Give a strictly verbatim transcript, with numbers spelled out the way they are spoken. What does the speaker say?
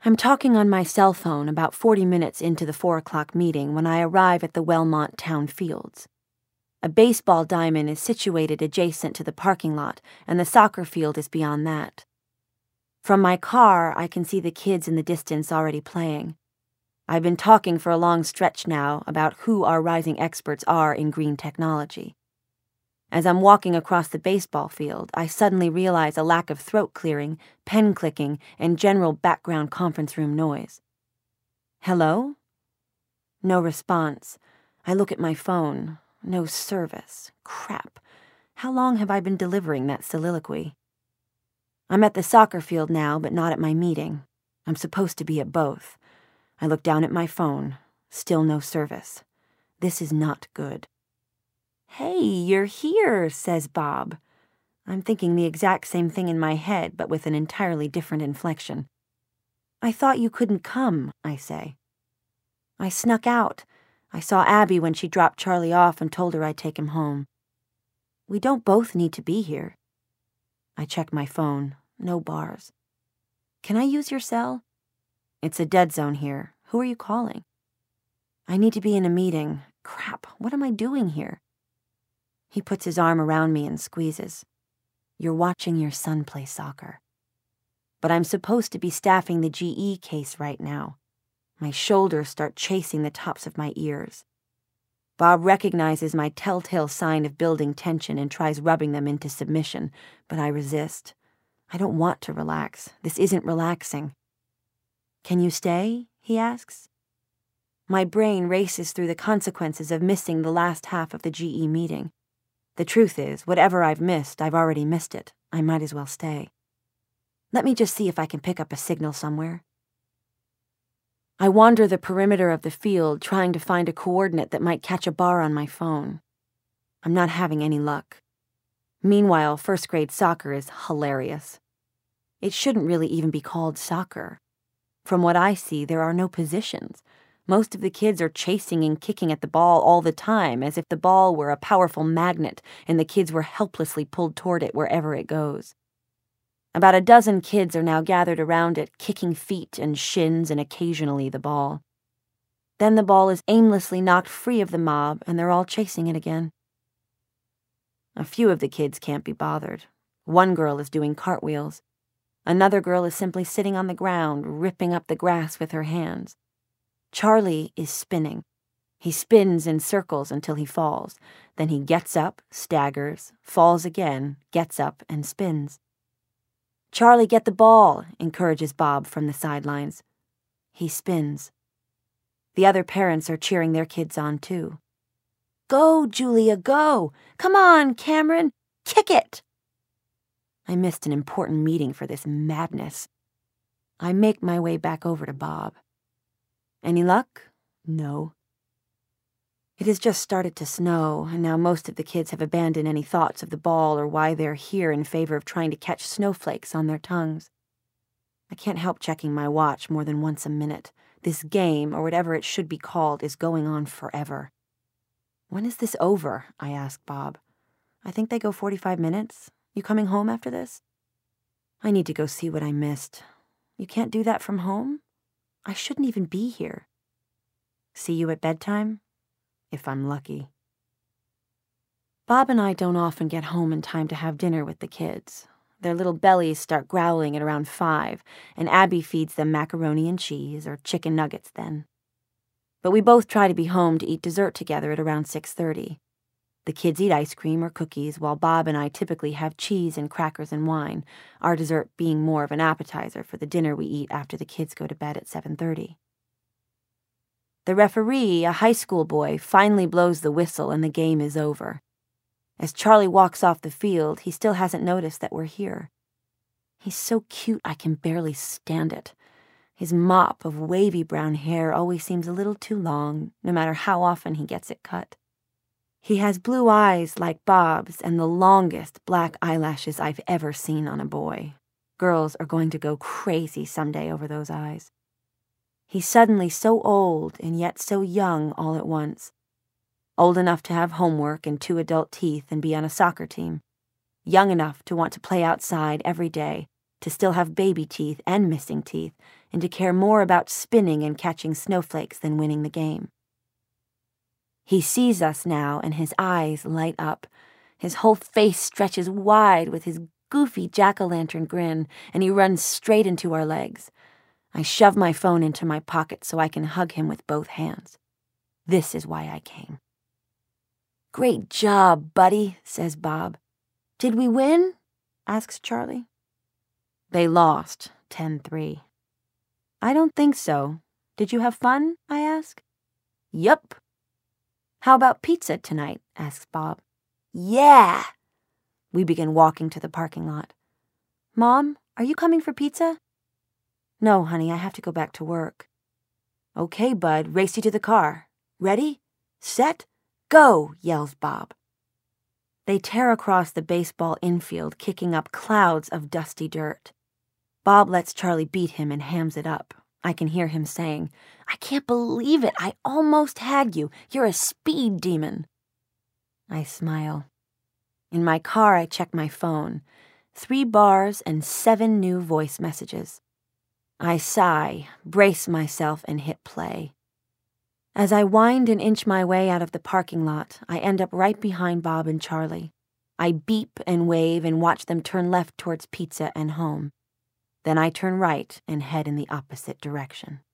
I'm talking on my cell phone about forty minutes into the four o'clock meeting when I arrive at the Wellmont Town Fields. A baseball diamond is situated adjacent to the parking lot, and the soccer field is beyond that. From my car, I can see the kids in the distance already playing. I've been talking for a long stretch now about who our rising experts are in green technology. As I'm walking across the baseball field, I suddenly realize a lack of throat clearing, pen clicking, and general background conference room noise. Hello? No response. I look at my phone. No service. Crap. How long have I been delivering that soliloquy? I'm at the soccer field now, but not at my meeting. I'm supposed to be at both. I look down at my phone. Still no service. This is not good. Hey, you're here, says Bob. I'm thinking the exact same thing in my head, but with an entirely different inflection. I thought you couldn't come, I say. I snuck out. I saw Abby when she dropped Charlie off and told her I'd take him home. We don't both need to be here. I check my phone. No bars. Can I use your cell? It's a dead zone here. Who are you calling? I need to be in a meeting. Crap, what am I doing here? He puts his arm around me and squeezes. You're watching your son play soccer. But I'm supposed to be staffing the G E case right now. My shoulders start chasing the tops of my ears. Bob recognizes my telltale sign of building tension and tries rubbing them into submission, but I resist. I don't want to relax. This isn't relaxing. Can you stay? He asks. My brain races through the consequences of missing the last half of the G E meeting. The truth is, whatever I've missed, I've already missed it. I might as well stay. Let me just see if I can pick up a signal somewhere. I wander the perimeter of the field, trying to find a coordinate that might catch a bar on my phone. I'm not having any luck. Meanwhile, first-grade soccer is hilarious. It shouldn't really even be called soccer. From what I see, there are no positions. Most of the kids are chasing and kicking at the ball all the time, as if the ball were a powerful magnet and the kids were helplessly pulled toward it wherever it goes. About a dozen kids are now gathered around it, kicking feet and shins and occasionally the ball. Then the ball is aimlessly knocked free of the mob, and they're all chasing it again. A few of the kids can't be bothered. One girl is doing cartwheels. Another girl is simply sitting on the ground, ripping up the grass with her hands. Charlie is spinning. He spins in circles until he falls. Then he gets up, staggers, falls again, gets up, and spins. Charlie, get the ball, encourages Bob from the sidelines. He spins. The other parents are cheering their kids on, too. Go, Julia, go! Come on, Cameron! Kick it! I missed an important meeting for this madness. I make my way back over to Bob. Any luck? No. It has just started to snow, and now most of the kids have abandoned any thoughts of the ball or why they're here in favor of trying to catch snowflakes on their tongues. I can't help checking my watch more than once a minute. This game, or whatever it should be called, is going on forever. When is this over? I ask Bob. I think they go forty-five minutes. You coming home after this? I need to go see what I missed. You can't do that from home? I shouldn't even be here. See you at bedtime? If I'm lucky. Bob and I don't often get home in time to have dinner with the kids. Their little bellies start growling at around five, and Abby feeds them macaroni and cheese or chicken nuggets then. But we both try to be home to eat dessert together at around six thirty. The kids eat ice cream or cookies, while Bob and I typically have cheese and crackers and wine, our dessert being more of an appetizer for the dinner we eat after the kids go to bed at seven thirty. The referee, a high school boy, finally blows the whistle and the game is over. As Charlie walks off the field, he still hasn't noticed that we're here. He's so cute I can barely stand it. His mop of wavy brown hair always seems a little too long, no matter how often he gets it cut. He has blue eyes like Bob's and the longest black eyelashes I've ever seen on a boy. Girls are going to go crazy someday over those eyes. He's suddenly so old and yet so young all at once. Old enough to have homework and two adult teeth and be on a soccer team. Young enough to want to play outside every day, to still have baby teeth and missing teeth, and to care more about spinning and catching snowflakes than winning the game. He sees us now, and his eyes light up. His whole face stretches wide with his goofy jack-o'-lantern grin, and he runs straight into our legs. I shove my phone into my pocket so I can hug him with both hands. This is why I came. "Great job, buddy," says Bob. "Did we win?" asks Charlie. "They lost, ten three. "I don't think so. Did you have fun?" I ask. "Yup." "How about pizza tonight?" asks Bob. "Yeah!" We begin walking to the parking lot. "Mom, are you coming for pizza?" "No, honey, I have to go back to work." "Okay, bud, race you to the car. Ready? Set? Go!" yells Bob. They tear across the baseball infield, kicking up clouds of dusty dirt. Bob lets Charlie beat him and hams it up. I can hear him saying, "I can't believe it. I almost had you. You're a speed demon." I smile. In my car, I check my phone. Three bars and seven new voice messages. I sigh, brace myself, and hit play. As I wind and inch my way out of the parking lot, I end up right behind Bob and Charlie. I beep and wave and watch them turn left towards pizza and home. Then I turn right and head in the opposite direction.